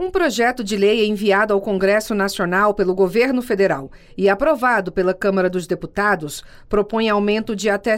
Um projeto de lei enviado ao Congresso Nacional pelo governo federal e aprovado pela Câmara dos Deputados propõe aumento de até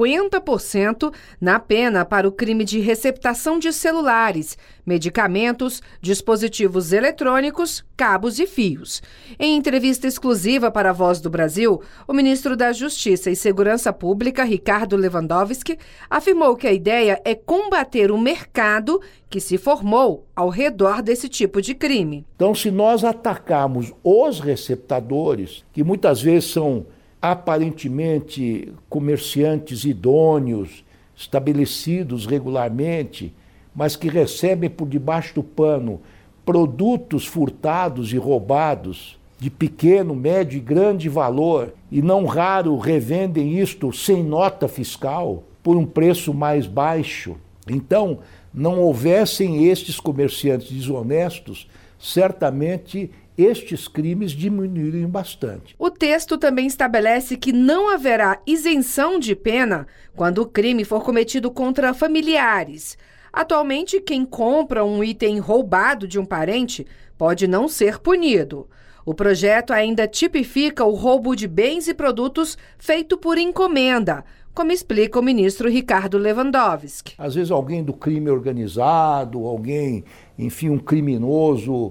50% na pena para o crime de receptação de celulares, medicamentos, dispositivos eletrônicos, cabos e fios. Em entrevista exclusiva para a Voz do Brasil, o ministro da Justiça e Segurança Pública, Ricardo Lewandowski, afirmou que a ideia é combater o mercado que se formou ao redor desse tipo de crime. Então, se nós atacarmos os receptadores, que muitas vezes são aparentemente comerciantes idôneos, estabelecidos regularmente, mas que recebem por debaixo do pano produtos furtados e roubados de pequeno, médio e grande valor, e não raro revendem isto sem nota fiscal, por um preço mais baixo. Então, não houvessem estes comerciantes desonestos, certamente estes crimes diminuiriam bastante. O texto também estabelece que não haverá isenção de pena quando o crime for cometido contra familiares. Atualmente, quem compra um item roubado de um parente pode não ser punido. O projeto ainda tipifica o roubo de bens e produtos feito por encomenda, como explica o ministro Ricardo Lewandowski. Às vezes alguém do crime organizado, alguém, enfim, um criminoso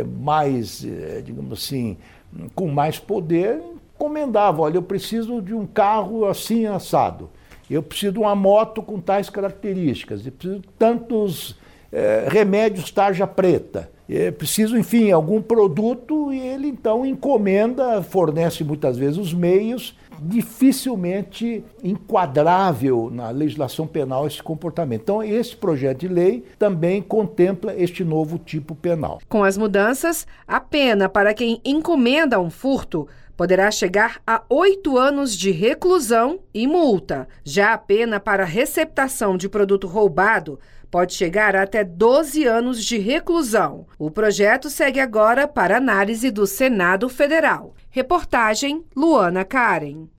mais, digamos assim, com mais poder, encomendava, olha, eu preciso de um carro assim assado, eu preciso de uma moto com tais características, eu preciso de tantos remédios tarja preta, preciso, enfim, algum produto, e ele então encomenda, fornece muitas vezes os meios. Dificilmente enquadrável na legislação penal esse comportamento. Então, esse projeto de lei também contempla este novo tipo penal. Com as mudanças, a pena para quem encomenda um furto poderá chegar a 8 anos de reclusão e multa. Já a pena para receptação de produto roubado pode chegar a até 12 anos de reclusão. O projeto segue agora para análise do Senado Federal. Reportagem Luana Karen.